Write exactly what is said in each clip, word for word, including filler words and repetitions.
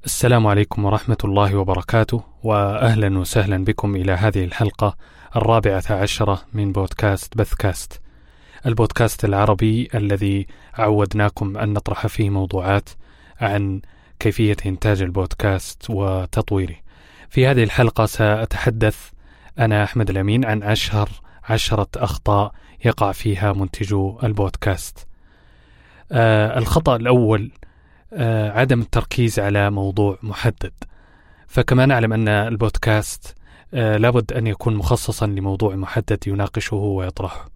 السلام عليكم ورحمة الله وبركاته، وأهلا وسهلا بكم إلى هذه الحلقة الرابعة عشرة من بودكاست بثكاست، البودكاست العربي الذي عودناكم أن نطرح فيه موضوعات عن كيفية إنتاج البودكاست وتطويره. في هذه الحلقة سأتحدث أنا أحمد الأمين عن أشهر عشرة أخطاء يقع فيها منتجو البودكاست. آه الخطأ الأول آه عدم التركيز على موضوع محدد. فكما نعلم أن البودكاست آه لابد أن يكون مخصصا لموضوع محدد يناقشه ويطرحه،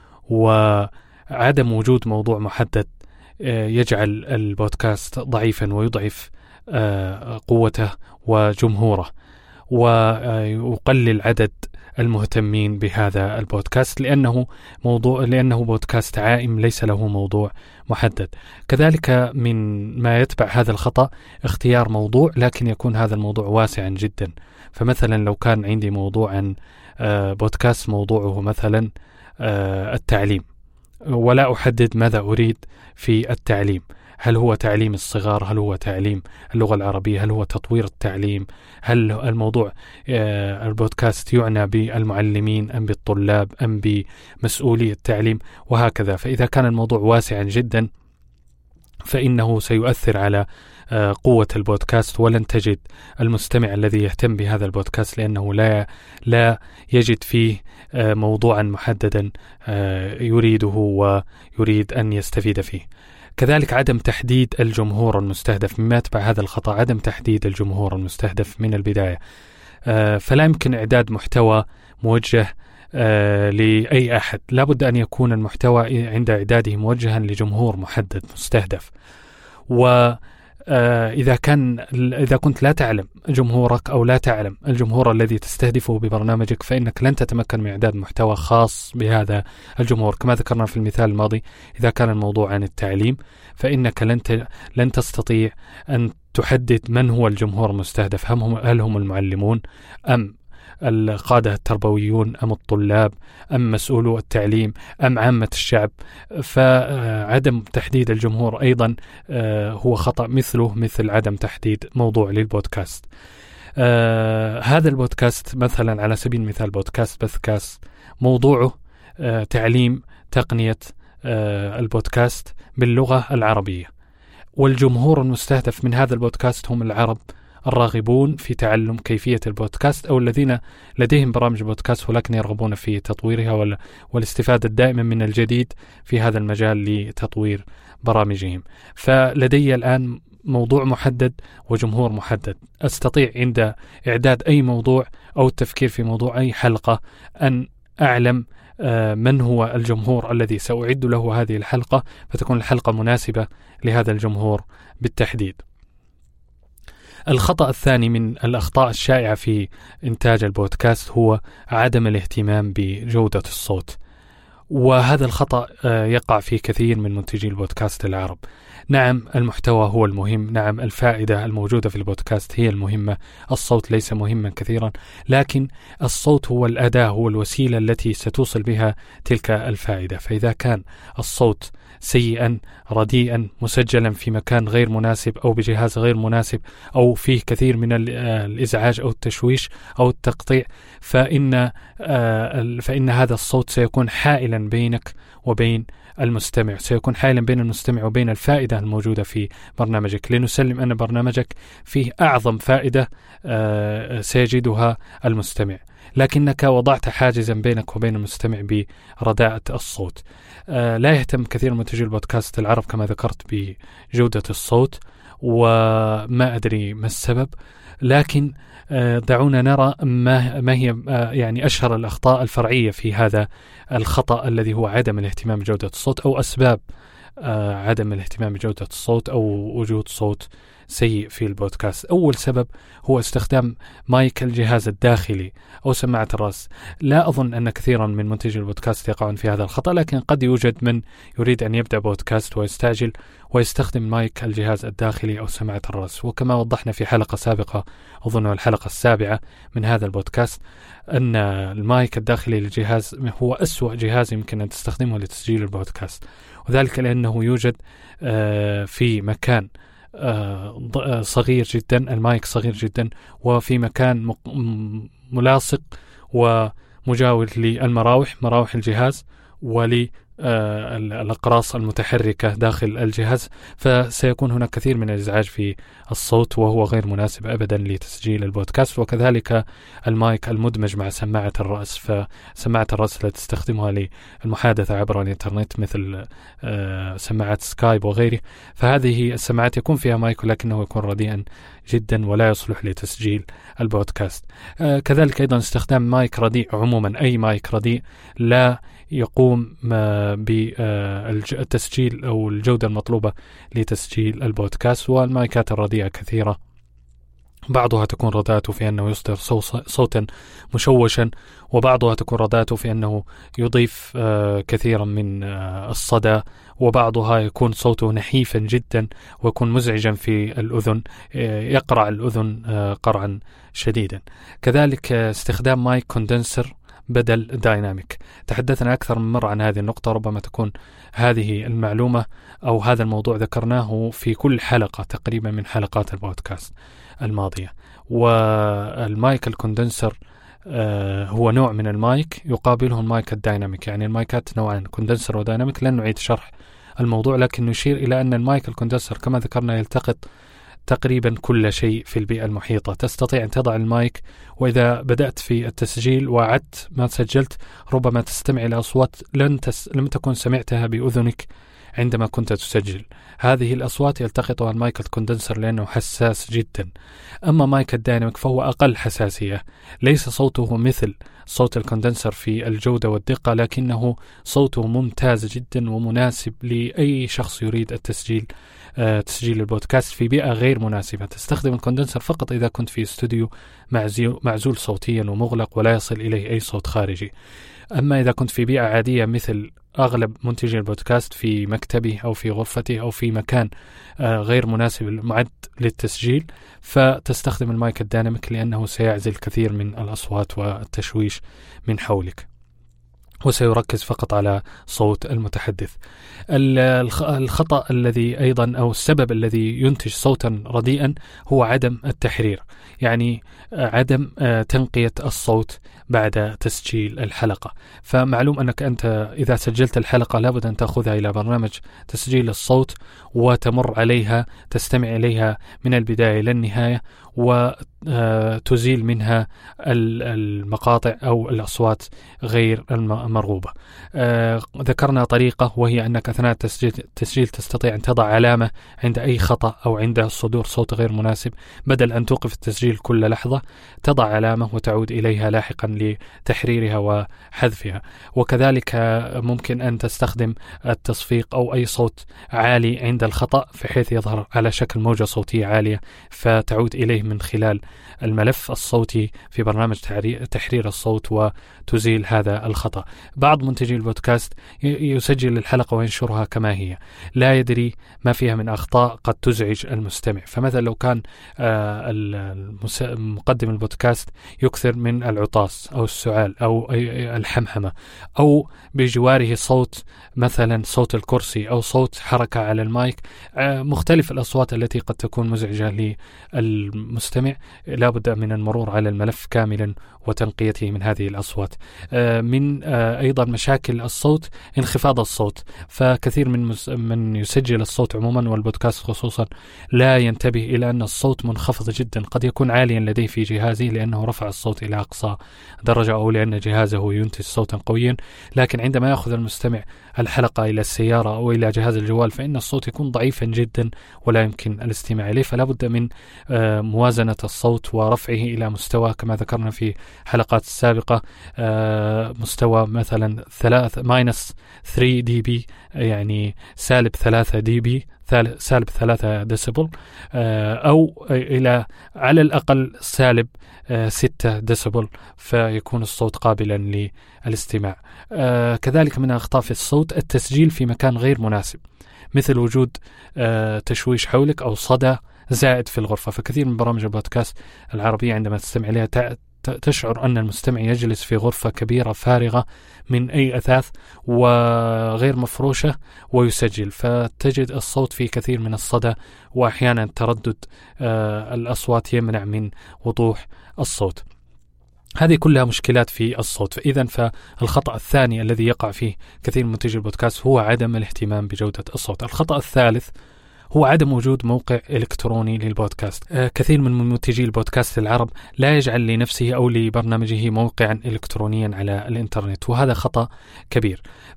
وعدم وجود موضوع محدد آه يجعل البودكاست ضعيفا ويضعف آه قوته وجمهوره، ويقلل عدد المهتمين بهذا البودكاست لأنه موضوع لأنه بودكاست عائم ليس له موضوع محدد. كذلك من ما يتبع هذا الخطأ اختيار موضوع لكن يكون هذا الموضوع واسعا جدا. فمثلا لو كان عندي موضوع عن بودكاست موضوعه مثلا التعليم، ولا أحدد ماذا أريد في التعليم، هل هو تعليم الصغار، هل هو تعليم اللغة العربية، هل هو تطوير التعليم، هل الموضوع البودكاست يعنى بالمعلمين أم بالطلاب أم بمسؤولي التعليم، وهكذا. فإذا كان الموضوع واسعا جدا فإنه سيؤثر على قوة البودكاست، ولن تجد المستمع الذي يهتم بهذا البودكاست لأنه لا لا يجد فيه موضوعا محددا يريده ويريد أن يستفيد فيه. كذلك عدم تحديد الجمهور المستهدف. مما يتبع هذا الخطأ عدم تحديد الجمهور المستهدف من البداية. فلا يمكن إعداد محتوى موجه لأي أحد، لابد أن يكون المحتوى عند إعداده موجها لجمهور محدد مستهدف. وإذا كان إذا كنت لا تعلم جمهورك أو لا تعلم الجمهور الذي تستهدفه ببرنامجك فإنك لن تتمكن من إعداد محتوى خاص بهذا الجمهور. كما ذكرنا في المثال الماضي، إذا كان الموضوع عن التعليم فإنك لن لن تستطيع أن تحدد من هو الجمهور المستهدف، هل هم المعلمون أم القادة التربويون أم الطلاب أم مسؤولو التعليم أم عامة الشعب. فعدم تحديد الجمهور أيضا هو خطأ مثله مثل عدم تحديد موضوع للبودكاست. هذا البودكاست مثلا على سبيل المثال بودكاست بثكاست موضوعه تعليم تقنية البودكاست باللغة العربية، والجمهور المستهدف من هذا البودكاست هم العرب الراغبون في تعلم كيفية البودكاست أو الذين لديهم برامج بودكاست ولكن يرغبون في تطويرها والاستفادة دائما من الجديد في هذا المجال لتطوير برامجهم. فلدي الآن موضوع محدد وجمهور محدد. أستطيع عند إعداد أي موضوع أو التفكير في موضوع أي حلقة أن أعلم من هو الجمهور الذي سأعد له هذه الحلقة، فتكون الحلقة مناسبة لهذا الجمهور بالتحديد. الخطأ الثاني من الأخطاء الشائعة في إنتاج البودكاست هو عدم الاهتمام بجودة الصوت، وهذا الخطأ يقع في كثير من منتجي البودكاست العرب. نعم المحتوى هو المهم، نعم الفائدة الموجودة في البودكاست هي المهمة، الصوت ليس مهما كثيرا، لكن الصوت هو الأداة، هو الوسيلة التي ستوصل بها تلك الفائدة. فإذا كان الصوت سيئا رديئا مسجلا في مكان غير مناسب أو بجهاز غير مناسب أو فيه كثير من الإزعاج أو التشويش أو التقطيع، فإن فإن هذا الصوت سيكون حائلا بينك وبين المستمع، سيكون حائلا بين المستمع وبين الفائدة الموجودة في برنامجك. لنسلم أن برنامجك فيه أعظم فائدة سيجدها المستمع، لكنك وضعت حاجزا بينك وبين المستمع برداءة الصوت. لا يهتم كثير من منتجي البودكاست العرب كما ذكرت بجودة الصوت، وما أدري ما السبب، لكن دعونا نرى ما ما هي يعني أشهر الأخطاء الفرعية في هذا الخطأ الذي هو عدم الاهتمام بجودة الصوت، أو أسباب عدم الاهتمام بجودة الصوت أو وجود صوت سيء في البودكاست. أول سبب هو استخدام مايك الجهاز الداخلي أو سماعة الرأس. لا أظن أن كثيرا من منتجي البودكاست يقعون في هذا الخطأ، لكن قد يوجد من يريد أن يبدأ بودكاست ويستعجل ويستخدم مايك الجهاز الداخلي أو سماعة الرأس. وكما وضحنا في حلقة سابقة، أظن الحلقة السابعة من هذا البودكاست، أن المايك الداخلي للجهاز هو أسوأ جهاز يمكن أن تستخدمه لتسجيل البودكاست، وذلك لأنه يوجد في مكان صغير جدا، المايك صغير جدا وفي مكان ملاصق ومجاور للمراوح، مراوح الجهاز، ولي الأقراص المتحركة داخل الجهاز، فسيكون هناك كثير من الإزعاج في الصوت وهو غير مناسب أبدا لتسجيل البودكاست. وكذلك المايك المدمج مع سماعة الرأس، فسماعة الرأس التي تستخدمها للمحادثة عبر الإنترنت مثل سماعات سكايب وغيره، فهذه السماعات يكون فيها مايك ولكنه يكون رديئا جدا ولا يصلح لتسجيل البودكاست. كذلك أيضا استخدام مايك رديء، عموما أي مايك رديء لا يقوم بالتسجيل أو الجودة المطلوبة لتسجيل البودكاست. والمايكات الرديئة كثيرة، بعضها تكون رداءته في أنه يصدر صوتا مشوشا، وبعضها تكون رداءته في أنه يضيف كثيرا من الصدى، وبعضها يكون صوته نحيفا جدا ويكون مزعجا في الأذن، يقرع الأذن قرعا شديدا. كذلك استخدام مايك كوندنسر بدل دايناميك، تحدثنا أكثر من مرة عن هذه النقطة، ربما تكون هذه المعلومة أو هذا الموضوع ذكرناه في كل حلقة تقريبا من حلقات البودكاست الماضية. والمايك الكوندنسر آه هو نوع من المايك يقابله المايك الدايناميك، يعني المايكات نوعان، كوندنسر ودايناميك. لن نعيد شرح الموضوع، لكن نشير إلى أن المايك الكوندنسر كما ذكرنا يلتقط تقريبا كل شيء في البيئة المحيطة. تستطيع أن تضع المايك، وإذا بدأت في التسجيل وعدت ما سجلت ربما تستمع إلى أصوات لن تس... لم تكن سمعتها بأذنك عندما كنت تسجل. هذه الأصوات يلتقطها المايك الكوندنسر لأنه حساس جدا. أما مايك الدايناميك فهو أقل حساسية، ليس صوته مثل صوت الكوندنسر في الجودة والدقة، لكنه صوته ممتاز جدا ومناسب لأي شخص يريد التسجيل آه تسجيل البودكاست في بيئة غير مناسبة. تستخدم الكوندنسر فقط إذا كنت في استوديو معزول, معزول صوتيا ومغلق ولا يصل إليه أي صوت خارجي. أما إذا كنت في بيئة عادية مثل أغلب منتجي البودكاست في مكتبه أو في غرفته أو في مكان آه غير مناسب معد للتسجيل، فتستخدم المايك الديناميك لأنه سيعزل كثير من الأصوات والتشويش من حولك، وسيركز فقط على صوت المتحدث. الخطأ الذي أيضا أو السبب الذي ينتج صوتا رديئا هو عدم التحرير، يعني عدم تنقية الصوت بعد تسجيل الحلقة. فمعلوم أنك أنت إذا سجلت الحلقة لابد أن تأخذها إلى برنامج تسجيل الصوت وتمر عليها، تستمع إليها من البداية إلى النهاية، وتزيل منها المقاطع أو الأصوات غير المرغوبة. ذكرنا طريقة، وهي أنك أثناء التسجيل تستطيع أن تضع علامة عند أي خطأ أو عند صدور صوت غير مناسب، بدل أن توقف التسجيل كل لحظة تضع علامة وتعود إليها لاحقا لتحريرها وحذفها. وكذلك ممكن أن تستخدم التصفيق أو أي صوت عالي عند الخطأ بحيث يظهر على شكل موجة صوتية عالية، فتعود إليه من خلال الملف الصوتي في برنامج تحرير الصوت وتزيل هذا الخطأ. بعض منتجي البودكاست يسجل الحلقة وينشرها كما هي، لا يدري ما فيها من أخطاء قد تزعج المستمع. فمثلا لو كان مقدم البودكاست يكثر من العطاس أو السعال أو الحمحمة، أو بجواره صوت مثلا صوت الكرسي أو صوت حركة على المايك، مختلف الأصوات التي قد تكون مزعجة للمستمع، لا بد من المرور على الملف كاملا وتنقيته من هذه الأصوات. من أيضا مشاكل الصوت انخفاض الصوت، فكثير من من يسجل الصوت عموما والبودكاست خصوصا لا ينتبه إلى أن الصوت منخفض جدا، قد يكون عاليا لديه في جهازه لأنه رفع الصوت إلى أقصى درجة أو لأن جهازه ينتج صوتا قويا، لكن عندما يأخذ المستمع الحلقة إلى السيارة أو إلى جهاز الجوال فإن الصوت يكون ضعيفا جدا ولا يمكن الاستماع إليه. فلا بد من موازنة الصوت ورفعه إلى مستوى كما ذكرنا في حلقات السابقة، مستوى مثلا ثلاث ماينس ثري دي بي، يعني سالب ثلاثة دي بي، سالب ثلاثة ديسيبل، أو إلى على الأقل سالب ستة ديسيبل، فيكون الصوت قابلا للاستماع. كذلك من أخطاء في الصوت التسجيل في مكان غير مناسب، مثل وجود تشويش حولك أو صدى زائد في الغرفة. فكثير من برامج البودكاست العربية عندما تستمع إليها تشعر أن المستمع يجلس في غرفة كبيرة فارغة من أي أثاث وغير مفروشة ويسجل، فتجد الصوت فيه كثير من الصدى، وأحيانا تردد الأصوات يمنع من وضوح الصوت. هذه كلها مشكلات في الصوت. فإذا فالخطأ الثاني الذي يقع فيه كثير من منتجي البودكاست هو عدم الاهتمام بجودة الصوت. الخطأ الثالث هو عدم وجود موقع إلكتروني للبودكاست. آه كثير من منتجي البودكاست العرب لا يجعل لنفسه أو لبرنامجه موقعا إلكترونيا على الإنترنت، وهذا خطأ كبير.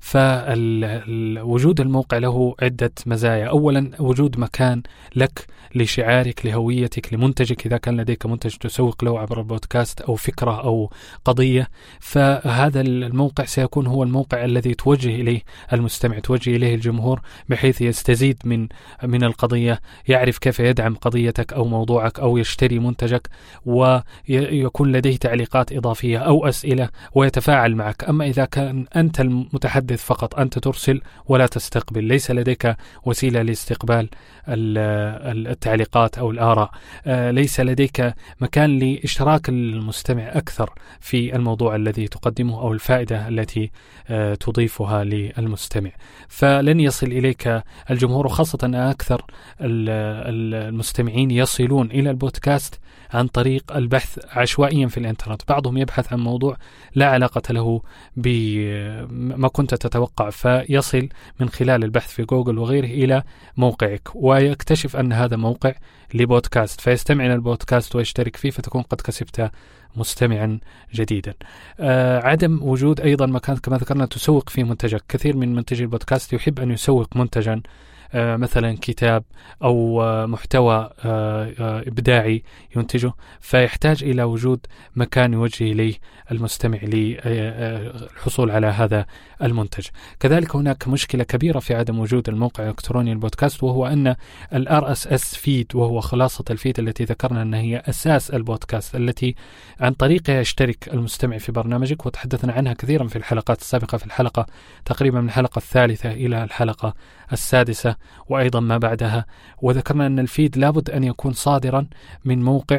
فوجود الموقع له عدة مزايا. أولا وجود مكان لك لشعارك، لهويتك، لمنتجك. إذا كان لديك منتج تسوق له عبر البودكاست أو فكرة أو قضية، فهذا الموقع سيكون هو الموقع الذي توجه إليه المستمع، توجه إليه الجمهور، بحيث يستزيد من من القضية، يعرف كيف يدعم قضيتك أو موضوعك أو يشتري منتجك، ويكون لديه تعليقات إضافية أو أسئلة ويتفاعل معك. أما إذا كان أنت المتحدث فقط، أنت ترسل ولا تستقبل، ليس لديك وسيلة لاستقبال التعليقات أو الآراء، ليس لديك مكان لإشتراك المستمع أكثر في الموضوع الذي تقدمه أو الفائدة التي تضيفها للمستمع، فلن يصل إليك الجمهور. خاصة أكثر المستمعين يصلون إلى البودكاست عن طريق البحث عشوائيا في الإنترنت. بعضهم يبحث عن موضوع لا علاقة له بما كنت تتوقع، فيصل من خلال البحث في جوجل وغيره إلى موقعك، ويكتشف أن هذا موقع لبودكاست، فيستمع إلى البودكاست ويشترك فيه، فتكون قد كسبت مستمعا جديدا. آه عدم وجود أيضا مكان كما ذكرنا تسوق فيه منتجك. كثير من منتجي البودكاست يحب أن يسوق منتجا، آه مثلا كتاب أو آه محتوى آه آه إبداعي ينتجه، فيحتاج إلى وجود مكان يوجه إليه المستمع للحصول على هذا المنتج. كذلك هناك مشكلة كبيرة في عدم وجود الموقع الإلكتروني البودكاست، وهو أن ال آر إس إس feed، وهو خلاصة الفيد التي ذكرنا أنها هي أساس البودكاست، التي عن طريقها يشترك المستمع في برنامجك، وتحدثنا عنها كثيرا في الحلقات السابقة، في الحلقة تقريبا من الحلقة الثالثة إلى الحلقة السادسة وأيضا ما بعدها، وذكرنا أن الفيد لابد أن يكون صادرا من موقع،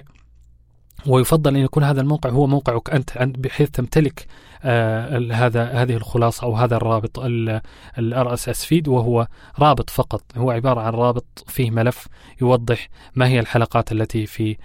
ويفضل أن يكون هذا الموقع هو موقعك أنت، بحيث تمتلك آه هذا هذه الخلاصة أو هذا الرابط ال آر إس إس feed، وهو رابط فقط، هو عبارة عن رابط فيه ملف يوضح ما هي الحلقات التي في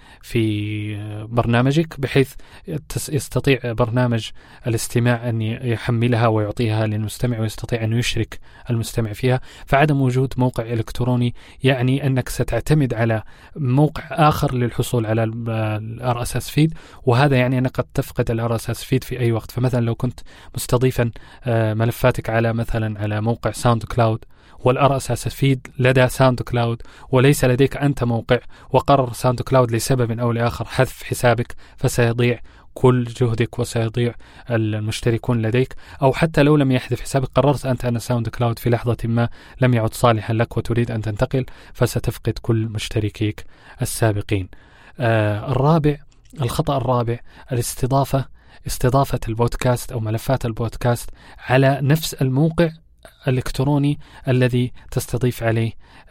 في برنامجك، بحيث يستطيع برنامج الاستماع أن يحملها ويعطيها للمستمع، ويستطيع أن يشرك المستمع فيها. فعدم وجود موقع إلكتروني يعني أنك ستعتمد على موقع آخر للحصول على ال آر إس إس feed، وهذا يعني أنك قد تفقد ال آر إس إس feed في أي وقت. فمثلا لو كنت مستضيفا ملفاتك على مثلا على موقع ساوند كلاود، والآر إس إس feed لدى ساوند كلاود، وليس لديك أنت موقع، وقرر ساوند كلاود لسبب أو لآخر حذف حسابك، فسيضيع كل جهدك وسيضيع المشتركون لديك. أو حتى لو لم يحذف حسابك، قررت أنت أن ساوند كلاود في لحظة ما لم يعد صالحا لك وتريد أن تنتقل، فستفقد كل مشتركيك السابقين. آه الرابع الخطأ الرابع الاستضافة استضافة البودكاست أو ملفات البودكاست على نفس الموقع الإلكتروني الذي تستضيف عليه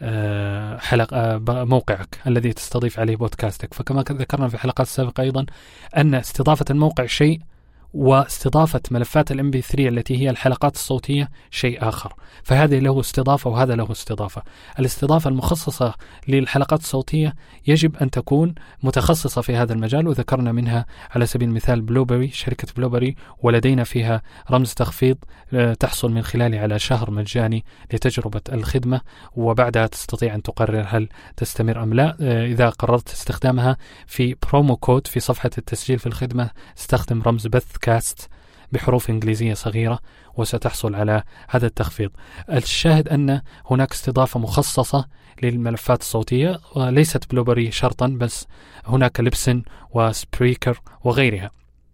حلقة موقعك الذي تستضيف عليه بودكاستك. فكما ذكرنا في الحلقات السابقة أيضا أن استضافة الموقع شيء، واستضافة ملفات الام بي ثري التي هي الحلقات الصوتية شيء آخر. فهذا له استضافة وهذا له استضافة. الاستضافة المخصصة للحلقات الصوتية يجب أن تكون متخصصة في هذا المجال، وذكرنا منها على سبيل المثال بلوبري، شركة بلوبري، ولدينا فيها رمز تخفيض تحصل من خلاله على شهر مجاني لتجربة الخدمة، وبعدها تستطيع أن تقرر هل تستمر أم لا. إذا قررت استخدامها في برومو كود في صفحة التسجيل في الخدمة، استخدم رمز بث كاست بحروف إنجليزية صغيرة وستحصل على هذا التخفيض. الشاهد أن هناك استضافة مخصصة للملفات الصوتية، وليست بلوبري شرطا، بس هناك لبسن وسبريكر وغيرها.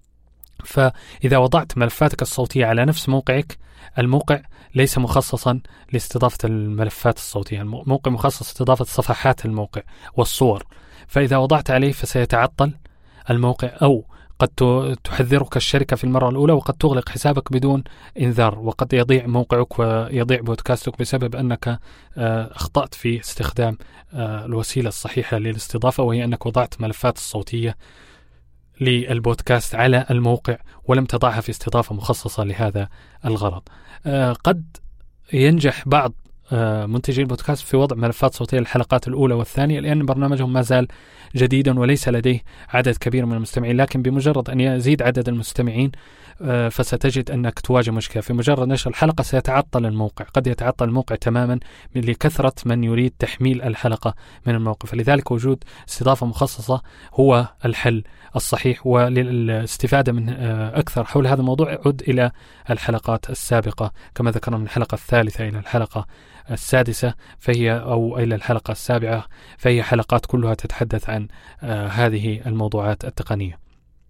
فإذا وضعت ملفاتك الصوتية على نفس موقعك، الموقع ليس مخصصا لاستضافة الملفات الصوتية، الموقع مخصص لاستضافة صفحات الموقع والصور. فإذا وضعت عليه فسيتعطل الموقع، أو قد تحذرك الشركة في المرة الأولى، وقد تغلق حسابك بدون إنذار، وقد يضيع موقعك ويضيع بودكاستك بسبب أنك أخطأت في استخدام الوسيلة الصحيحة للاستضافة، وهي أنك وضعت ملفات الصوتية للبودكاست على الموقع ولم تضعها في استضافة مخصصة لهذا الغرض. قد ينجح بعض منتجي البودكاست في وضع ملفات صوتية للحلقات الأولى والثانية لأن برنامجهم ما زال جديدا وليس لديه عدد كبير من المستمعين، لكن بمجرد أن يزيد عدد المستمعين فستجد أنك تواجه مشكلة. في مجرد نشر الحلقة سيتعطل الموقع، قد يتعطل الموقع تماما لكثرة من يريد تحميل الحلقة من الموقع، فلذلك وجود استضافة مخصصة هو الحل الصحيح. وللاستفادة من أكثر حول هذا الموضوع عد إلى الحلقات السابقة كما ذكرنا من الحلقة الثالثة إلى الحلقة السادسة فهي أو إلى الحلقة السابعة، فهي حلقات كلها تتحدث عن آه هذه الموضوعات التقنية.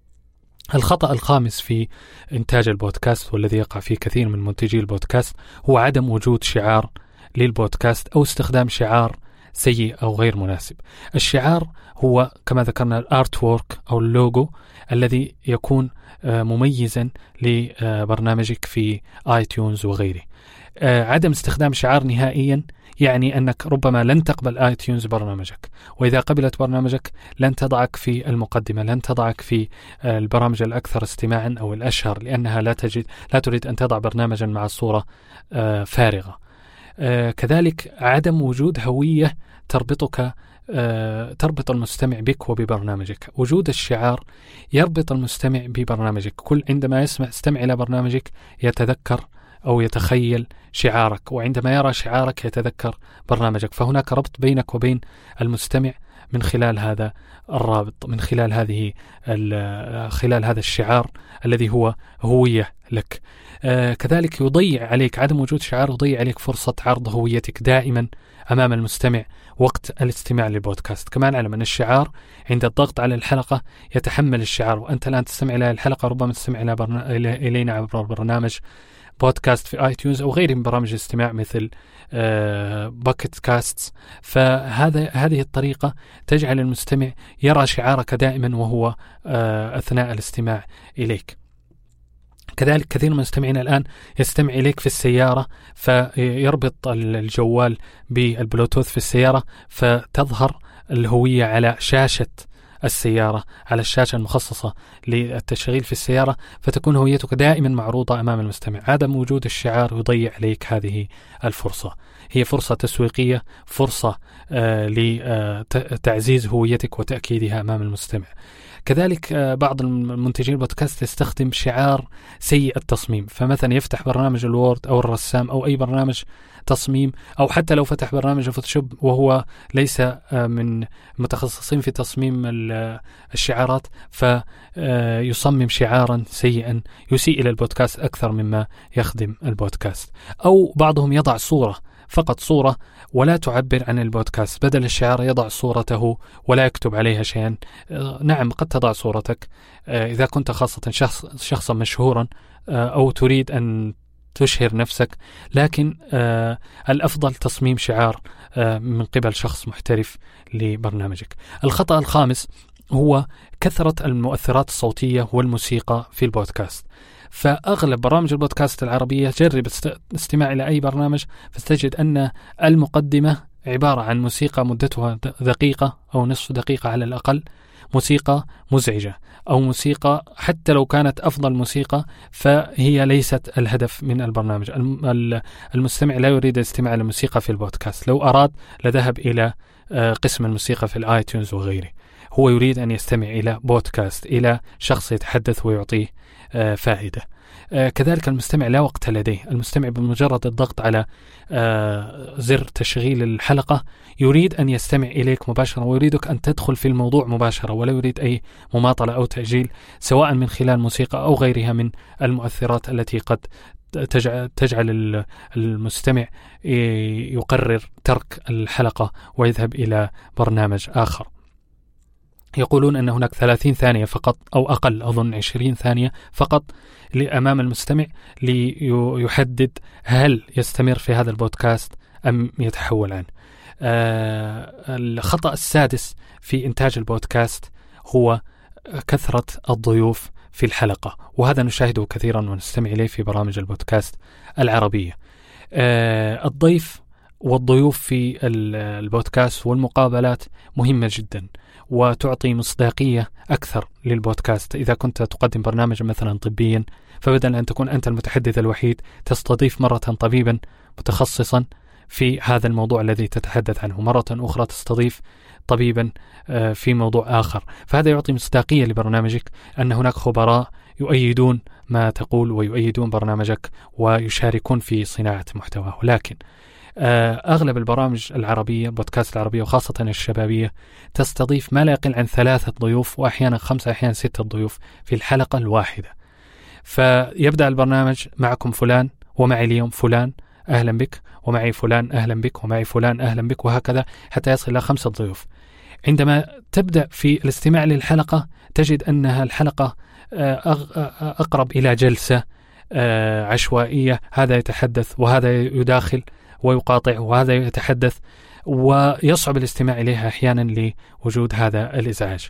الخطأ الخامس في إنتاج البودكاست والذي يقع فيه كثير من منتجي البودكاست هو عدم وجود شعار للبودكاست أو استخدام شعار سيء أو غير مناسب. الشعار هو كما ذكرنا الارت وورك أو اللوجو الذي يكون آه مميزا لبرنامجك في آي تيونز وغيره. آه عدم استخدام شعار نهائيا يعني أنك ربما لن تقبل آي تيونز برنامجك، وإذا قبلت برنامجك لن تضعك في المقدمة، لن تضعك في آه البرامج الأكثر استماعا أو الأشهر، لأنها لا تجد لا تريد أن تضع برنامجا مع صورة آه فارغة. آه كذلك عدم وجود هوية تربطك آه تربط المستمع بك وببرنامجك. وجود الشعار يربط المستمع ببرنامجك، كل عندما يسمع استمع إلى برنامجك يتذكر أو يتخيل شعارك، وعندما يرى شعارك يتذكر برنامجك، فهناك ربط بينك وبين المستمع من خلال هذا الرابط، من خلال هذه خلال هذا الشعار الذي هو هوية لك. آه كذلك يضيع عليك عدم وجود شعار، يضيع عليك فرصة عرض هويتك دائما أمام المستمع وقت الاستماع للبودكاست. كمان نعلم أن الشعار عند الضغط على الحلقة يتحمل الشعار، وأنت الآن تستمع إلى الحلقة ربما تستمع إلى برنا... إلينا عبر برنامج بودكاست في آي تيونز أو غيره من برامج الاستماع مثل باكيت كاستس، فهذا هذه الطريقة تجعل المستمع يرى شعارك دائما وهو أثناء الاستماع إليك. كذلك كثير من المستمعين الآن يستمع إليك في السيارة، فيربط الجوال بالبلوتوث في السيارة فتظهر الهوية على شاشة السيارة، على الشاشة المخصصة للتشغيل في السيارة، فتكون هويتك دائما معروضة أمام المستمع. عدم وجود الشعار يضيع عليك هذه الفرصة، هي فرصة تسويقية، فرصة آه لتعزيز هويتك وتأكيدها أمام المستمع. كذلك آه بعض المنتجين البودكاست يستخدم شعار سيء التصميم، فمثلا يفتح برنامج الوورد أو الرسام أو أي برنامج تصميم، أو حتى لو فتح برنامج الفوتوشوب وهو ليس من متخصصين في تصميم الشعارات، فيصمم شعارا سيئا يسيء إلى البودكاست أكثر مما يخدم البودكاست. أو بعضهم يضع صورة، فقط صورة ولا تعبر عن البودكاست، بدل الشعار يضع صورته ولا يكتب عليها شيئا. نعم قد تضع صورتك إذا كنت خاصة شخص شخصا مشهورا أو تريد أن تشهر نفسك، لكن آه الأفضل تصميم شعار آه من قبل شخص محترف لبرنامجك. الخطأ الخامس هو كثرة المؤثرات الصوتية والموسيقى في البودكاست. فأغلب برامج البودكاست العربية جرب استماع إلى أي برنامج فتجد أن المقدمة عبارة عن موسيقى مدتها دقيقة أو نصف دقيقة على الأقل، موسيقى مزعجة أو موسيقى حتى لو كانت أفضل موسيقى فهي ليست الهدف من البرنامج. المستمع لا يريد الاستماع إلى الموسيقى في البودكاست، لو أراد لذهب إلى قسم الموسيقى في الآي تيونز وغيره. هو يريد أن يستمع إلى بودكاست، إلى شخص يتحدث ويعطيه فائدة. كذلك المستمع لا وقت لديه، المستمع بمجرد الضغط على زر تشغيل الحلقة يريد أن يستمع إليك مباشرة، ويريدك أن تدخل في الموضوع مباشرة، ولا يريد أي مماطلة أو تأجيل سواء من خلال موسيقى أو غيرها من المؤثرات التي قد تجعل المستمع يقرر ترك الحلقة ويذهب إلى برنامج آخر. يقولون أن هناك ثلاثين ثانية فقط أو أقل، أظن عشرين ثانية فقط أمام المستمع ليحدد هل يستمر في هذا البودكاست أم يتحول عنه. آه الخطأ السادس في إنتاج البودكاست هو كثرة الضيوف في الحلقة، وهذا نشاهده كثيرا ونستمع إليه في برامج البودكاست العربية. آه الضيف والضيوف في البودكاست والمقابلات مهمة جدا، وتعطي مصداقية أكثر للبودكاست. إذا كنت تقدم برنامجا مثلا طبيا، فبدل أن تكون أنت المتحدث الوحيد تستضيف مرة طبيبا متخصصا في هذا الموضوع الذي تتحدث عنه، مرة أخرى تستضيف طبيبا في موضوع آخر، فهذا يعطي مصداقية لبرنامجك أن هناك خبراء يؤيدون ما تقول ويؤيدون برنامجك ويشاركون في صناعة محتواه. ولكن أغلب البرامج العربية، بودكاست العربية وخاصة الشبابية، تستضيف ما لا يقل عن ثلاثة ضيوف، وأحيانا خمسة، أحيانا ستة ضيوف في الحلقة الواحدة. فيبدأ البرنامج معكم فلان، ومعي اليوم فلان أهلا بك، ومعي فلان أهلا بك، ومعي فلان أهلا بك، وهكذا حتى يصل إلى خمسة ضيوف. عندما تبدأ في الاستماع للحلقة تجد أنها الحلقة أقرب إلى جلسة عشوائية، هذا يتحدث وهذا يداخل ويقاطع وهذا يتحدث، ويصعب الاستماع إليها أحيانا لوجود هذا الإزعاج.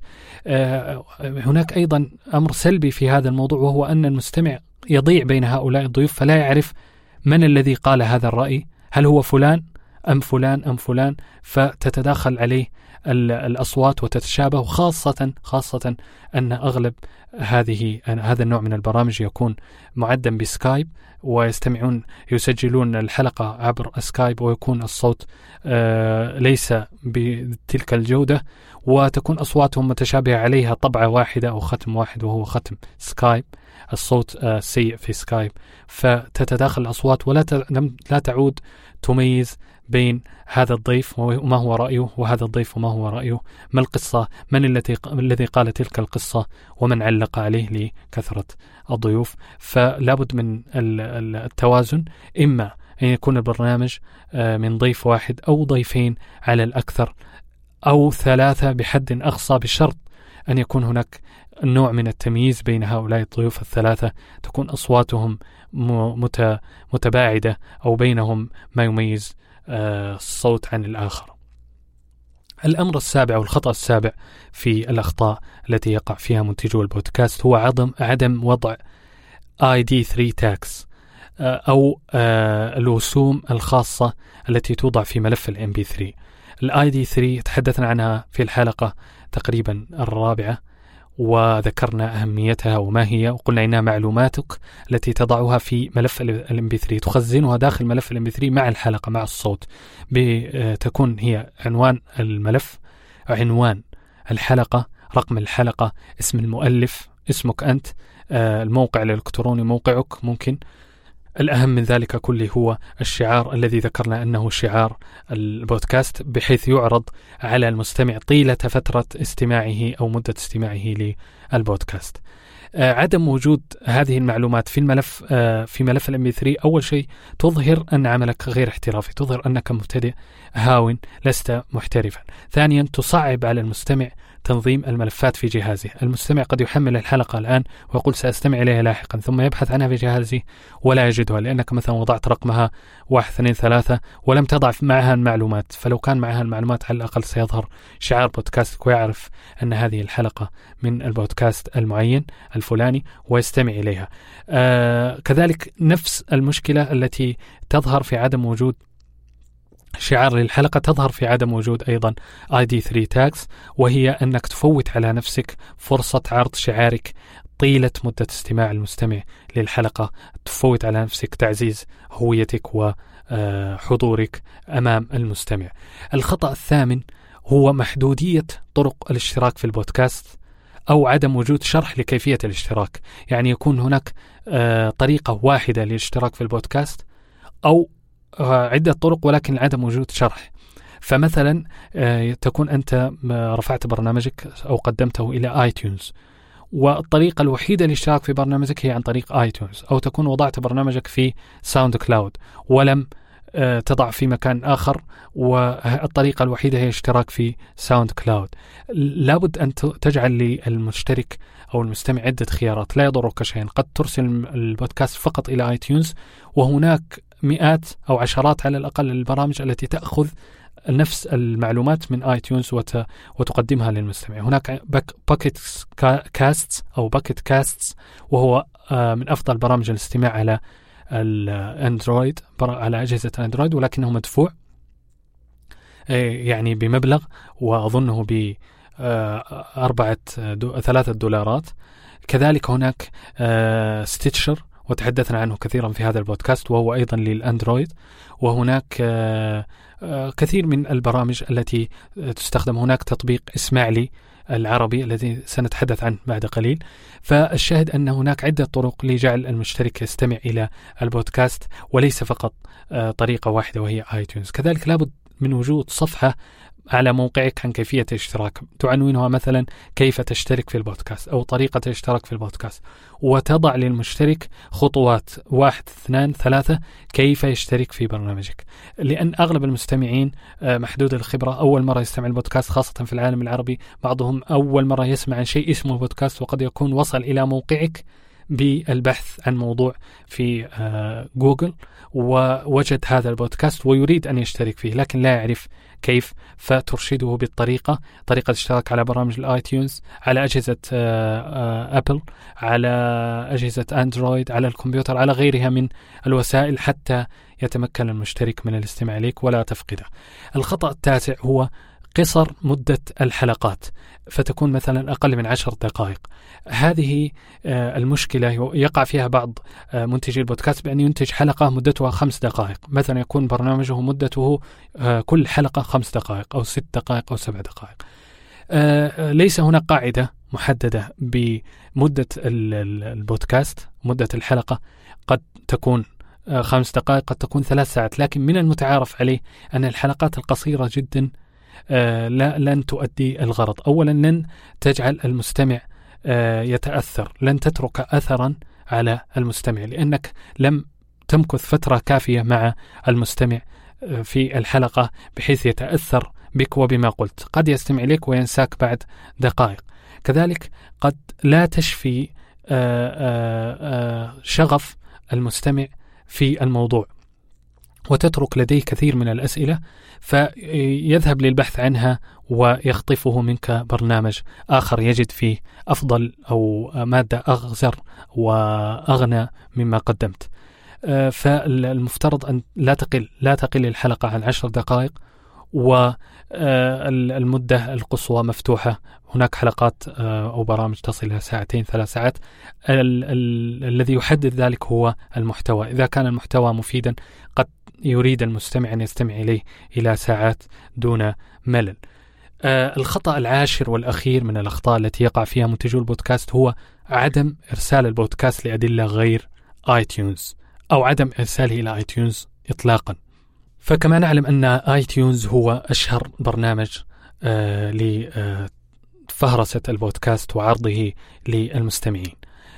هناك أيضا أمر سلبي في هذا الموضوع، وهو أن المستمع يضيع بين هؤلاء الضيوف، فلا يعرف من الذي قال هذا الرأي، هل هو فلان أم فلان أم فلان، فتتداخل عليه الأصوات وتتشابه، وخاصة خاصة أن أغلب هذه هذا النوع من البرامج يكون معدم بسكايب، ويستمعون يسجلون الحلقة عبر سكايب، ويكون الصوت آه ليس بتلك الجودة، وتكون أصواتهم متشابهة عليها طبعة واحدة أو ختم واحد وهو ختم سكايب، الصوت آه سيء في سكايب، فتتداخل الأصوات ولا لا تعود تميز بين هذا الضيف وما هو رأيه وهذا الضيف وما هو رأيه، ما القصة، من التي الذي قال تلك القصة، ومن علق عليه لكثرة الضيوف. فلا بد من التوازن، إما أن يكون البرنامج من ضيف واحد أو ضيفين على الأكثر، أو ثلاثة بحد أقصى، بشرط أن يكون هناك نوع من التمييز بين هؤلاء الضيوف الثلاثة، تكون أصواتهم متباعدة أو بينهم ما يميز الصوت عن الآخر. الأمر السابع والخطأ السابع في الأخطاء التي يقع فيها منتجو البودكاست هو عدم عدم وضع آي دي ثري tags أو الوسوم الخاصة التي توضع في ملف ال إم بي ثري. ال آي دي ثري تحدثنا عنها في الحلقة تقريبا الرابعة، وذكرنا أهميتها وما هي، وقلنا إنها معلوماتك التي تضعها في ملف ال إم بي ثري، تخزنها داخل ملف ال إم بي ثري مع الحلقة مع الصوت، بتكون هي عنوان الملف، عنوان الحلقة، رقم الحلقة، اسم المؤلف، اسمك أنت، الموقع الإلكتروني موقعك ممكن. الأهم من ذلك كله هو الشعار الذي ذكرنا أنه شعار البودكاست، بحيث يعرض على المستمع طيلة فترة استماعه أو مدة استماعه للبودكاست. آه عدم وجود هذه المعلومات في الملف آه في ملف ال إم بي ثري أول شيء تظهر أن عملك غير احترافي، تظهر أنك مبتدئ هاون لست محترفا. ثانيا تصعب على المستمع تنظيم الملفات في جهازه. المستمع قد يحمل الحلقة الآن ويقول سأستمع إليها لاحقا، ثم يبحث عنها في جهازه ولا يجدها، لأنك مثلا وضعت رقمها واحد اثنين ثلاثة ولم تضع معها المعلومات، فلو كان معها المعلومات على الأقل سيظهر شعار بودكاستك ويعرف أن هذه الحلقة من البودكاست المعين الفلاني ويستمع إليها. آه كذلك نفس المشكلة التي تظهر في عدم وجود شعار للحلقة تظهر في عدم وجود أيضا آي دي ثري tags، وهي أنك تفوت على نفسك فرصة عرض شعارك طيلة مدة استماع المستمع للحلقة، تفوت على نفسك تعزيز هويتك وحضورك أمام المستمع. الخطأ الثامن هو محدودية طرق الاشتراك في البودكاست أو عدم وجود شرح لكيفية الاشتراك، يعني يكون هناك طريقة واحدة للاشتراك في البودكاست أو عدة طرق ولكن عدم وجود شرح. فمثلا تكون أنت رفعت برنامجك أو قدمته إلى آيتونز، والطريقة الوحيدة للاشتراك في برنامجك هي عن طريق آيتونز، أو تكون وضعت برنامجك في ساوند كلاود ولم تضع في مكان آخر، والطريقة الوحيدة هي اشتراك في ساوند كلاود. لابد أن تجعل للمشترك أو المستمع عدة خيارات، لا يضرك شيئا. قد ترسل البودكاست فقط إلى آيتونز، وهناك مئات أو عشرات على الأقل البرامج التي تأخذ نفس المعلومات من آيتونز وت... وتقدمها للمستمع. هناك باكيت كاستس أو باكيت كاستس، وهو من أفضل برامج الاستماع على الأندرويد، على أجهزة أندرويد، ولكنه مدفوع يعني بمبلغ، وأظنه ب أربعة دو ثلاثة دولارات. كذلك هناك ستيتشر وتحدثنا عنه كثيرا في هذا البودكاست، وهو أيضا للأندرويد. وهناك كثير من البرامج التي تستخدم. هناك تطبيق اسمع لي العربي الذي سنتحدث عنه بعد قليل. فالشاهد أن هناك عدة طرق لجعل المشترك يستمع إلى البودكاست، وليس فقط طريقة واحدة وهي آيتونز. كذلك لابد من وجود صفحة على موقعك عن كيفية الاشتراك، تعنونها مثلا كيف تشترك في البودكاست أو طريقة الاشتراك في البودكاست، وتضع للمشترك خطوات واحد اثنان ثلاثة كيف يشترك في برنامجك. لأن أغلب المستمعين محدود الخبرة، أول مرة يستمع البودكاست، خاصة في العالم العربي بعضهم أول مرة يسمع عن شيء اسمه بودكاست، وقد يكون وصل إلى موقعك بالبحث عن موضوع في جوجل ووجد هذا البودكاست ويريد أن يشترك فيه، لكن لا يعرف كيف. فترشده بالطريقة طريقة الاشتراك على برامج الآيتونز، على أجهزة أبل، على أجهزة أندرويد، على الكمبيوتر، على غيرها من الوسائل، حتى يتمكن المشترك من الاستماع إليك ولا تفقده. الخطأ التاسع هو قصر مدة الحلقات، فتكون مثلا أقل من عشر دقائق. هذه المشكلة يقع فيها بعض منتجي البودكاست بأن ينتج حلقة مدتها خمس دقائق، مثلا يكون برنامجه مدته كل حلقة خمس دقائق أو ست دقائق أو سبع دقائق. ليس هناك قاعدة محددة بمدة البودكاست. مدة الحلقة قد تكون خمس دقائق، قد تكون ثلاث ساعات، لكن من المتعارف عليه أن الحلقات القصيرة جدا آه لا لن تؤدي الغرض. أولا لن تجعل المستمع آه يتأثر، لن تترك أثرا على المستمع، لأنك لم تمكث فترة كافية مع المستمع آه في الحلقة بحيث يتأثر بك وبما قلت. قد يستمع إليك وينساك بعد دقائق. كذلك قد لا تشفي آه آه آه شغف المستمع في الموضوع، وتترك لديه كثير من الأسئلة فيذهب للبحث عنها ويخطفه منك برنامج آخر يجد فيه أفضل أو مادة أغزر وأغنى مما قدمت. فالمفترض أن لا تقل لا تقل الحلقة عن عشر دقائق، والمدة القصوى مفتوحة. هناك حلقات أو برامج تصل إلى ساعتين ثلاث ساعات. ال- ال- الذي يحدد ذلك هو المحتوى. إذا كان المحتوى مفيدا قد يريد المستمع أن يستمع إليه إلى ساعات دون ملل. آه الخطأ العاشر والأخير من الأخطاء التي يقع فيها منتجو البودكاست هو عدم إرسال البودكاست لأدلة غير آيتونز، أو عدم إرساله إلى آيتونز إطلاقا. فكما نعلم أن آيتونز هو أشهر برنامج آه لفهرسة البودكاست وعرضه للمستمعين،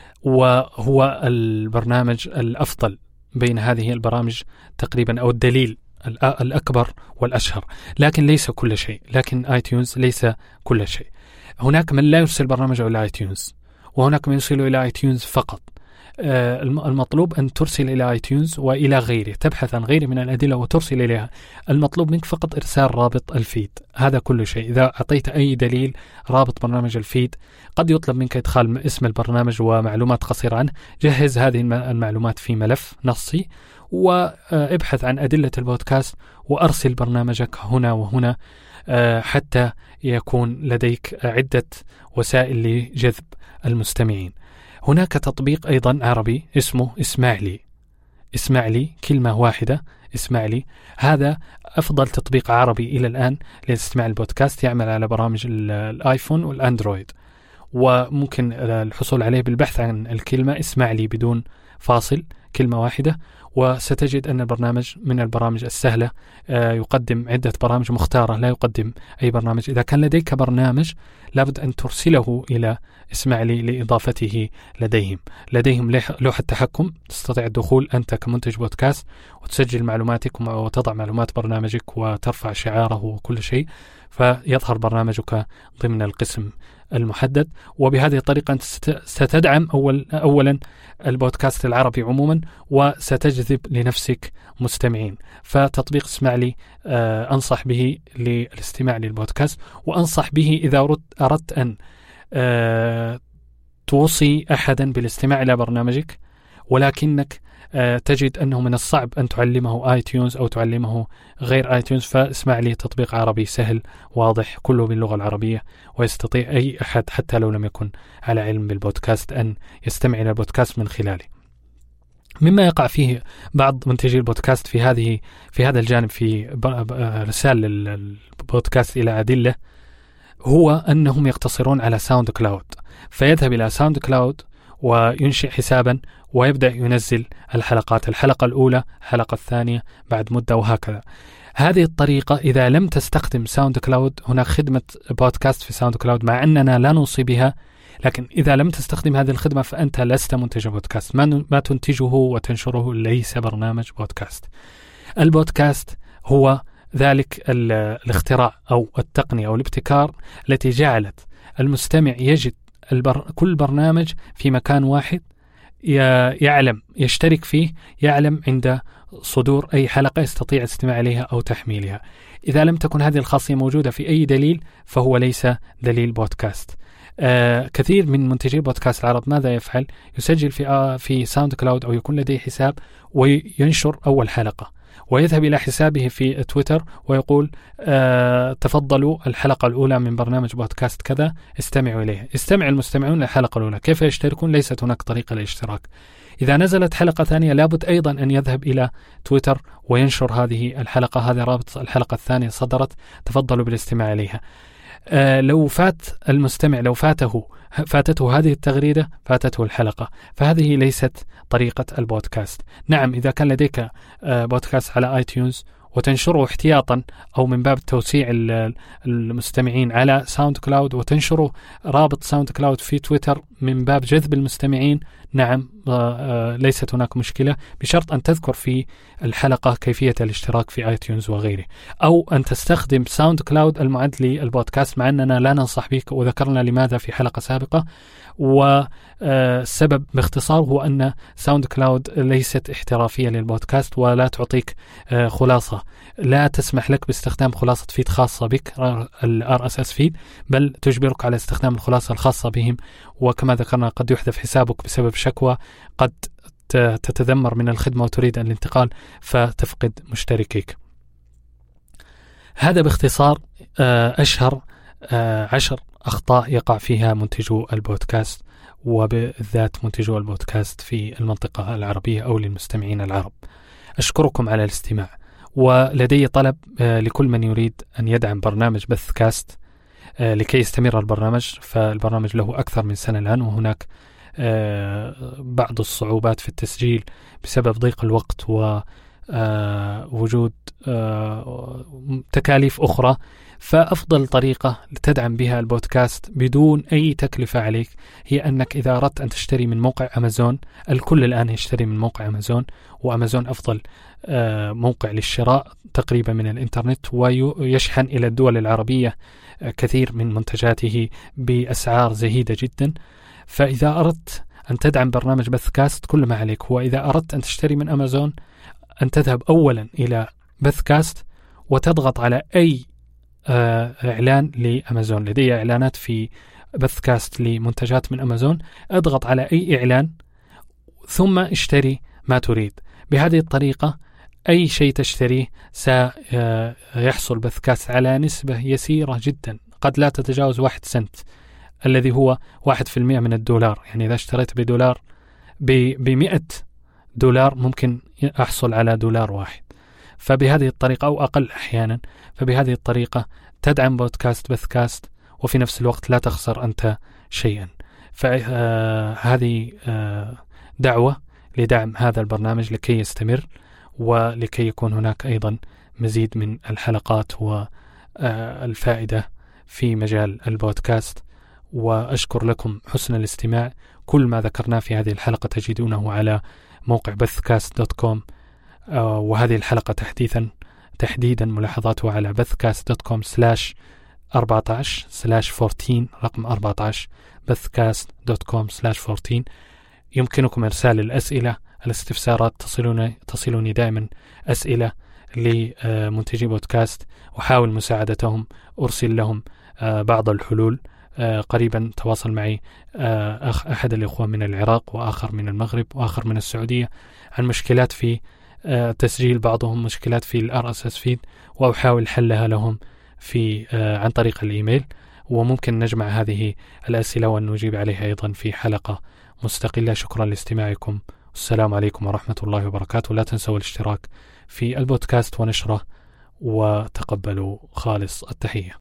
وهو البرنامج الأفضل بين هذه البرامج تقريبا، أو الدليل الأكبر والأشهر، لكن ليس كل شيء. لكن آيتونز ليس كل شيء. هناك من لا يرسل برنامجه إلى آيتونز، وهناك من يرسله إلى آيتونز فقط. آه المطلوب أن ترسل إلى آيتونز وإلى غيره، تبحث عن غيره من الأدلة وترسل إليها. المطلوب منك فقط إرسال رابط الفيد، هذا كل شيء. إذا أعطيت أي دليل رابط برنامج الفيد، قد يطلب منك إدخال اسم البرنامج ومعلومات قصيرة عنه. جهز هذه المعلومات في ملف نصي، وابحث عن أدلة البودكاست وأرسل برنامجك هنا وهنا، حتى يكون لديك عدة وسائل لجذب المستمعين. هناك تطبيق أيضا عربي اسمه اسمع لي. اسمع لي كلمة واحدة، اسمع لي. هذا أفضل تطبيق عربي إلى الآن لاستماع البودكاست، يعمل على برامج الآيفون والأندرويد، وممكن الحصول عليه بالبحث عن الكلمة اسمع لي بدون فاصل، كلمة واحدة، وستجد أن البرنامج من البرامج السهلة. يقدم عدة برامج مختارة، لا يقدم أي برنامج. إذا كان لديك برنامج لابد أن ترسله إلى اسمع لي لإضافته لديهم. لديهم لوحة تحكم تستطيع الدخول أنت كمنتج بودكاست وتسجل معلوماتك وتضع معلومات برنامجك وترفع شعاره وكل شيء، فيظهر برنامجك ضمن القسم المحدد. وبهذه الطريقة أنت ستدعم أول أولا البودكاست العربي عموما، وستجذب لنفسك مستمعين. فتطبيق اسمع لي آه أنصح به للاستماع للبودكاست، وأنصح به إذا أردت أن آه توصي أحدا بالاستماع إلى برنامجك، ولكنك تجد أنه من الصعب أن تعلمه آي تيونز أو تعلمه غير آي تيونز، فاسمع لي تطبيق عربي سهل واضح كله باللغة العربية، ويستطيع أي أحد حتى لو لم يكن على علم بالبودكاست أن يستمع إلى البودكاست من خلاله. مما يقع فيه بعض منتجي البودكاست في هذه في هذا الجانب في رسالة البودكاست إلى أدلة، هو أنهم يقتصرون على ساوند كلاود، فيذهب إلى ساوند كلاود وينشئ حسابا ويبدأ ينزل الحلقات، الحلقة الأولى، الحلقة الثانية بعد مدة، وهكذا. هذه الطريقة إذا لم تستخدم ساوند كلاود، هناك خدمة بودكاست في ساوند كلاود مع أننا لا نوصي بها، لكن إذا لم تستخدم هذه الخدمة فأنت لست منتج بودكاست، ما, ما تنتجه وتنشره ليس برنامج بودكاست. البودكاست هو ذلك الاختراع أو التقنية أو الابتكار التي جعلت المستمع يجد البر... كل برنامج في مكان واحد، يعلم يشترك فيه، يعلم عند صدور أي حلقة يستطيع الاستماع إليها أو تحميلها. إذا لم تكن هذه الخاصية موجودة في أي دليل فهو ليس دليل بودكاست. آه كثير من منتجي بودكاست العرب ماذا يفعل؟ يسجل في آه في ساوند كلاود أو يكون لديه حساب وينشر أول حلقة، ويذهب إلى حسابه في تويتر ويقول آه تفضلوا الحلقة الأولى من برنامج بودكاست كذا، استمعوا إليها. يستمع المستمعون للحلقة الأولى. كيف يشتركون؟ ليست هناك طريقة للاشتراك. إذا نزلت حلقة ثانية لابد أيضا أن يذهب إلى تويتر وينشر هذه الحلقة، هذا رابط الحلقة الثانية صدرت، تفضلوا بالاستماع إليها. آه لو فات المستمع، لو فاته فاتته هذه التغريدة، فاتته الحلقة، فهذه ليست طريقة البودكاست. نعم، إذا كان لديك آه بودكاست على آي تيونز وتنشره احتياطا أو من باب توسيع المستمعين على ساوند كلاود، وتنشره رابط ساوند كلاود في تويتر من باب جذب المستمعين، نعم آه ليست هناك مشكلة، بشرط أن تذكر في الحلقة كيفية الاشتراك في آي تيونز وغيره، أو أن تستخدم ساوند كلاود المعد للبودكاست، مع أننا لا ننصح بك وذكرنا لماذا في حلقة سابقة. والسبب باختصار هو أن ساوند كلاود ليست احترافية للبودكاست ولا تعطيك خلاصة، لا تسمح لك باستخدام خلاصة فيد خاصة بك ال آر إس إس فيد، بل تجبرك على استخدام الخلاصة الخاصة بهم. وكما ذكرنا قد يحذف حسابك بسبب شكوى، قد تتذمر من الخدمة وتريد الانتقال فتفقد مشتركيك. هذا باختصار أشهر عشر أخطاء يقع فيها منتجو البودكاست، وبالذات منتجو البودكاست في المنطقة العربية أو للمستمعين العرب. أشكركم على الاستماع، ولدي طلب لكل من يريد أن يدعم برنامج بث كاست لكي يستمر البرنامج، فالبرنامج له أكثر من سنة الآن، وهناك بعض الصعوبات في التسجيل بسبب ضيق الوقت ووجود تكاليف أخرى. فأفضل طريقة لتدعم بها البودكاست بدون أي تكلفة عليك هي أنك إذا أردت أن تشتري من موقع أمازون، الكل الآن يشتري من موقع أمازون، وأمازون أفضل موقع للشراء تقريبا من الإنترنت، ويشحن إلى الدول العربية كثير من منتجاته بأسعار زهيدة جدا. فإذا أردت أن تدعم برنامج بث كاست، كل ما عليك هو إذا أردت أن تشتري من أمازون أن تذهب أولا إلى بث كاست وتضغط على أي إعلان لأمازون. لدي إعلانات في بث كاست لمنتجات من أمازون، اضغط على أي إعلان ثم اشتري ما تريد. بهذه الطريقة أي شيء تشتريه سيحصل بث كاست على نسبة يسيرة جدا، قد لا تتجاوز واحد سنت، الذي هو واحد في المئة من الدولار. يعني إذا اشتريت بدولار بمئة دولار ممكن أحصل على دولار واحد. فبهذه الطريقة أو أقل أحيانا، فبهذه الطريقة تدعم بودكاست بث كاست وفي نفس الوقت لا تخسر أنت شيئا. فهذه دعوة لدعم هذا البرنامج لكي يستمر، ولكي يكون هناك أيضا مزيد من الحلقات والفائدة في مجال البودكاست. وأشكر لكم حسن الاستماع. كل ما ذكرناه في هذه الحلقة تجدونه على موقع بث كاست دوت كوم، وهذه الحلقة تحديثا تحديدا ملاحظاتها على بث كاست دوت كوم سلاش أربعة عشر سلاش أربعة عشر رقم أربعة عشر بث كاست دوت كوم سلاش أربعة عشر. يمكنكم إرسال الأسئلة الاستفسارات، تصلوني تصلوني دائما أسئلة لمنتجي بودكاست، وحاول مساعدتهم، أرسل لهم بعض الحلول قريبا تواصل معي أخ أحد الإخوة من العراق، وآخر من المغرب، وآخر من السعودية، عن مشكلات في تسجيل بعضهم مشكلات في الار اس اس فيد، وأحاول حلها لهم في عن طريق الإيميل. وممكن نجمع هذه الأسئلة ونجيب عليها أيضا في حلقة مستقلة. شكرا لاستماعكم، والسلام عليكم ورحمة الله وبركاته. لا تنسوا الاشتراك في البودكاست ونشره، وتقبلوا خالص التحية.